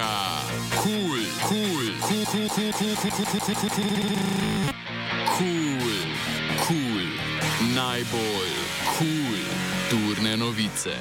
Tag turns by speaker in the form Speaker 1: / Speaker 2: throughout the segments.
Speaker 1: Mega cool. Najbolj cool turne novice.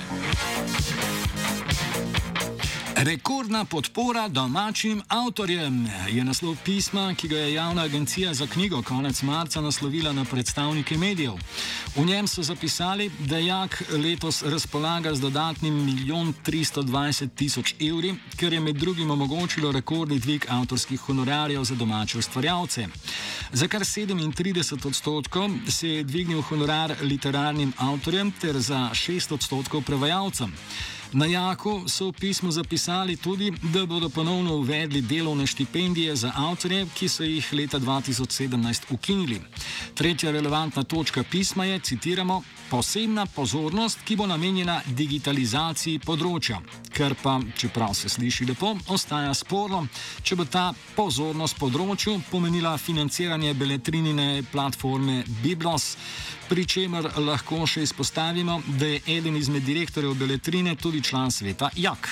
Speaker 2: Rekordna podpora domačim avtorjem je naslov pisma, ki ga je Javna agencija za knjigo konec marca naslovila na predstavnike medijev. V njem so zapisali, da JAK letos razpolaga z dodatnim 1.320.000 evri, kar je med drugim omogočilo rekordni dvig avtorskih honorarjev za domače ustvarjalce. Za kar 37% se je dvignil honorar literarnim avtorjem ter za 6% prevajalcem. Na JAK-u so v pismu zapisali tudi, da bodo ponovno uvedli delovne štipendije za avtorje, ki so jih leta 2017 ukinili. Tretja relevantna točka pisma je, citiramo, posebna pozornost, ki bo namenjena digitalizaciji področja, kar pa, čeprav se sliši lepo, ostaja sporno, če bo ta pozornost področju pomenila financiranje beletrinine platforme Biblos, pri čemer lahko še izpostavimo, da je eden izmed direktorjev beletrine tudi član sveta JAK.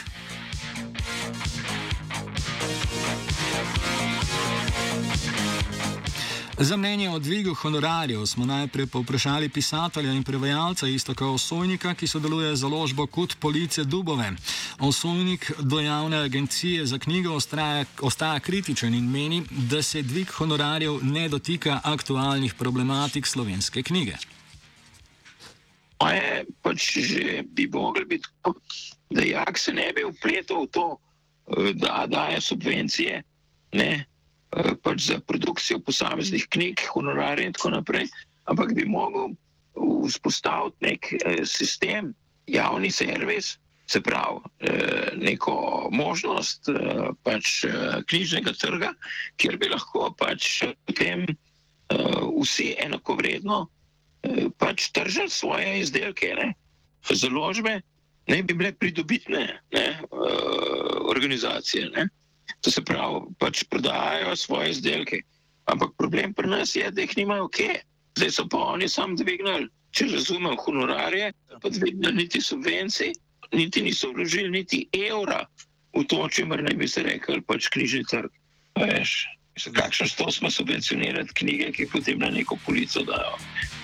Speaker 2: Za mnenje o dvigu honorarjev smo najprej povprašali pisatelja in prevajalca Iztoka Osojnika, ki sodeluje z založbo Kut Police Dubove. Osojnik do Javne agencije za knjigo ostaja kritičen in meni, da se dvig honorarjev ne dotika aktualnih problematik slovenske knjige.
Speaker 3: Pač že bi mogli biti tako, da JAK se ne bi vpletal v to, da daje subvencije, ne, pač za produkcijo posameznih knjig, honorarje in tako naprej, ampak bi mogel vzpostaviti nek sistem, javni servis, se pravi neko možnost pač knjižnega trga, kjer bi lahko pač potem vsi enakovredno pač tržili svoje izdelke, ne. Založbe ne bi bile pridobitne, ne, organizacije, ne. To se pravi, pač prodajajo svoje izdelke. Ampak problem pri nas je, da jih nimajo kje. Zdaj so pa oni sam dvignili, če razumem, honorarje, pa dvignili niti subvencij, niti niso vložili niti evra v to, čemer ne bi se rekli, pač knjižni trg. Veš, kakšno sto smo subvencionirati knjige, ki potem na neko polico dajo.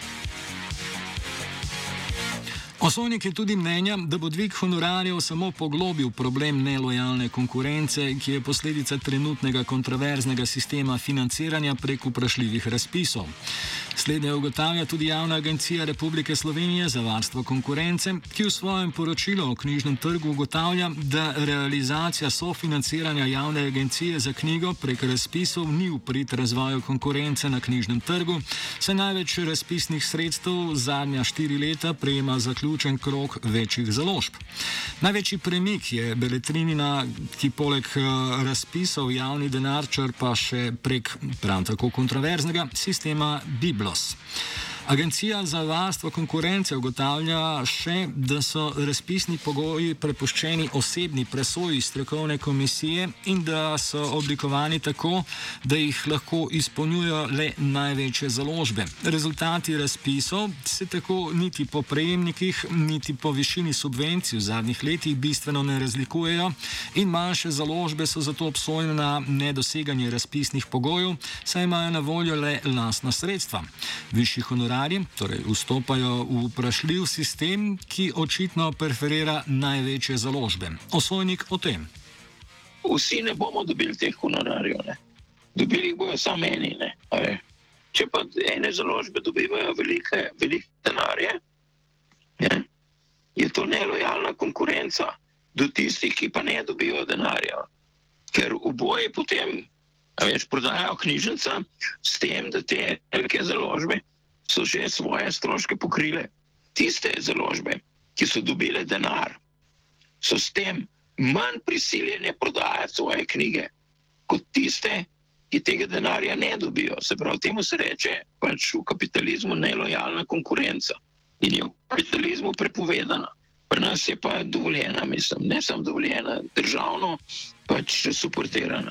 Speaker 2: Osojnik je tudi mnenja, da bo dvig honorarjev samo poglobil problem nelojalne konkurence, ki je posledica trenutnega kontroverznega sistema financiranja prek vprašljivih razpisov. Slednje ugotavlja tudi Javna agencija Republike Slovenije za varstvo konkurence, ki v svojem poročilu o knjižnem trgu ugotavlja, da realizacija sofinanciranja Javne agencije za knjigo prek razpisov ni v prid razvoju konkurence na knjižnem trgu, saj največ razpisnih sredstev zadnja 4 leta prejema zaključen krog večjih založb. Največji premik je beletrinina, ki poleg razpisov javni denar črpa še prek prav tako kontroverznega sistema Biblos. Agencija za varstvo konkurence ugotavlja še, da so razpisni pogoji prepuščeni osebni presoji strokovne komisije in da so oblikovani tako, da jih lahko izpolnjujejo le največje založbe. Rezultati razpisov se tako niti po prejemnikih, niti po višini subvencij v zadnjih letih bistveno ne razlikujejo in manjše založbe so zato obsojene na nedoseganje razpisnih pogojev, saj imajo na voljo le lastna sredstva. Višji honorarji torej vstopajo v vprašljiv sistem, ki očitno preferira največje založbe. Osojnik o tem.
Speaker 3: Vsi ne bomo dobili teh honorarjev, ne. Dobili jih bojo samo eni, ne. Če pa ene založbe dobivajo velike denarje, ne, je to nelojalna konkurenca do tistih, ki pa ne dobijo denarja. Ker oboje potem, prodajajo knjižnica s tem, da te velike založbe so že svoje stroške pokrile. Tiste založbe, ki so dobile denar, so s tem manj prisiljene prodajati svoje knjige, kot tiste, ki tega denarja ne dobijo. Se pravi, temu se reče pač v kapitalizmu nelojalna konkurenca. In je v kapitalizmu prepovedana. Pri nas je pa dovoljena, mislim, ne samo dovoljena, državno pač suportirana.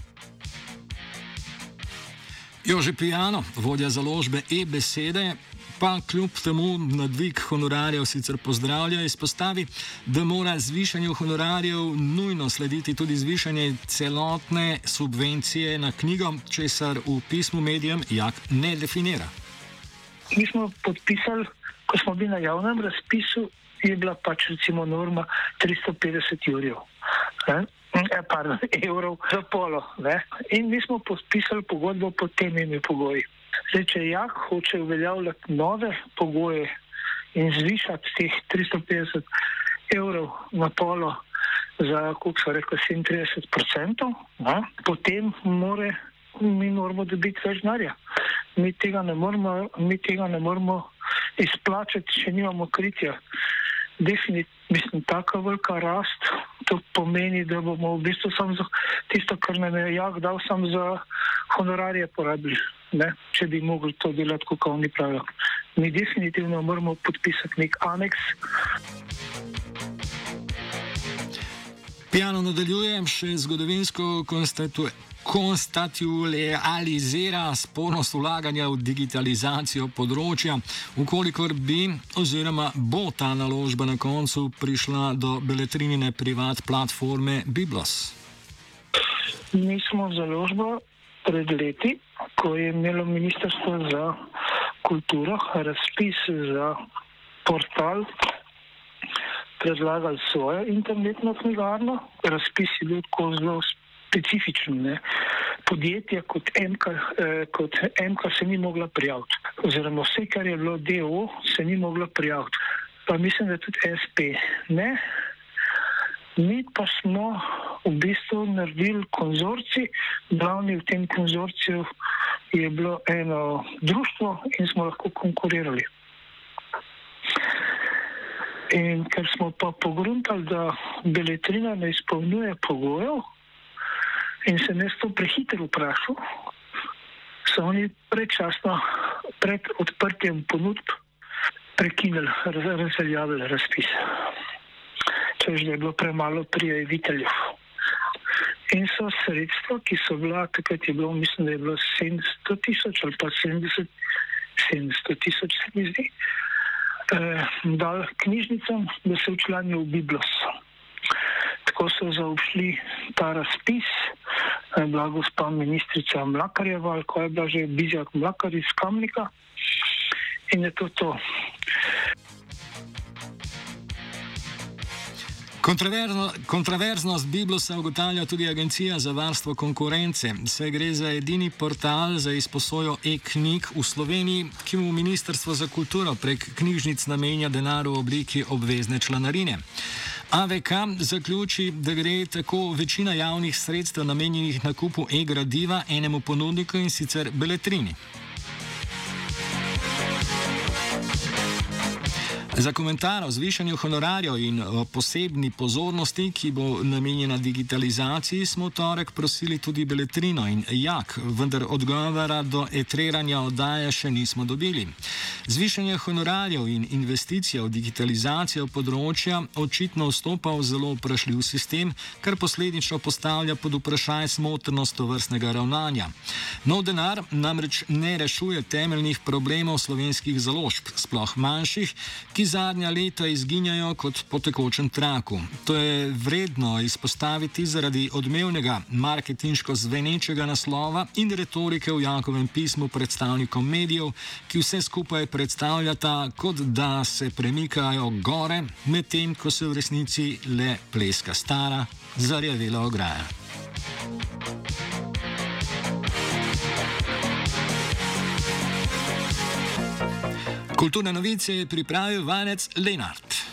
Speaker 2: Jože Pijano, vodja založbe E-besede, pa kljub temu na dvig honorarjev sicer pozdravlja, izpostavi, da mora zvišanju honorarjev nujno slediti tudi zvišanje celotne subvencije na knjigo, česar v pismu medijem JAK ne definira.
Speaker 4: Mi smo podpisali, ko smo bili na javnem razpisu, je bila pač recimo norma 350 evrov za polo. Ne? In mi smo podpisali pogodbo pod temi pogoji. Zdaj, če JAK hoče uveljavljati nove pogoje in zvišati teh 350 evrov na polo za, koliko so rekli, 37%, potem mi moramo dobiti več denarja. Mi tega ne moremo izplačati, če nimamo kritja. Definitivno, taka velika rast, to pomeni, da bomo v bistvu samo za tisto, kar nam je JAK dal, samo za honorarje porabili, ne? Če bi mogli to delati, kot oni pravijo. Mi definitivno moramo podpisati nek aneks.
Speaker 2: Piano nadaljujem še zgodovinsko konstatualizira spornost vlaganja v digitalizacijo področja, ukolikor bi oziroma bo ta naložba na koncu prišla do beletrinine privat platforme Biblos.
Speaker 4: Mi smo založbo pred leti, ko je imelo Ministrstvo za kulturo razpis za portal, predlagali svojo internetno knjigarno. Razpis je bil tako zelo specifičen. Ne? Podjetja kot MK se ni mogla prijaviti. Oziroma vse, kar je bilo DO, se ni mogla prijaviti. Pa mislim, da tudi SP. Ne? Mi pa smo v bistvu naredili konzorcij. Glavni v tem konzorciju je bilo eno društvo in smo lahko konkurirali. In ker smo pa pogruntali, da beletrina ne izpolnjuje pogojev in se ne to prehitro vprašal, so oni predčasno, pred odprtjem ponudb, prekinili, razveljavili razpis. Čež da je bilo premalo prijaviteljev. In so sredstva, ki so bila, takrat je bilo, mislim, da je bilo 700 000 ali pa 700 000, se mi zdi, dal knjižnicam, da se včlanijo v Biblos. Tako so zaobšli ta razpis, bila gospa ministrica Mlakarjeva, ali ko je bila že Bizjak Mlakar iz Kamnika, in je to.
Speaker 2: Kontroverznost Biblosa ugotavlja tudi Agencija za varstvo konkurence. Se gre za edini portal za izposojo e-knjig v Sloveniji, ki mu Ministrstvo za kulturo prek knjižnic namenja denar v obliki obvezne članarine. AVK zaključi, da gre tako večina javnih sredstev namenjenih nakupu e-gradiva enemu ponudniku, in sicer Beletrini. Za komentar o zvišanju honorarjev in o posebni pozornosti, ki bo namenjena digitalizaciji, smo v torek prosili tudi Beletrino in JAK, vendar odgovora do etriranja oddaje še nismo dobili. Zvišanje honorarjev in investicija v digitalizacijo področja očitno vstopa v zelo vprašljiv sistem, kar posledično postavlja pod vprašaj smotrnost tovrstnega ravnanja. Nov denar namreč ne rešuje temeljnih problemov slovenskih založb, sploh manjših, ki zadnja leta izginjajo kot po tekočem traku. To je vredno izpostaviti zaradi odmevnega marketinško zvenečega naslova in retorike v Jakovem pismu predstavnikom medijev, ki vse skupaj predstavljata, kot da se premikajo gore, medtem ko se v resnici le pleska stara, zarjavela ograja. Kulturne novice je pripravil Vanec Lenart.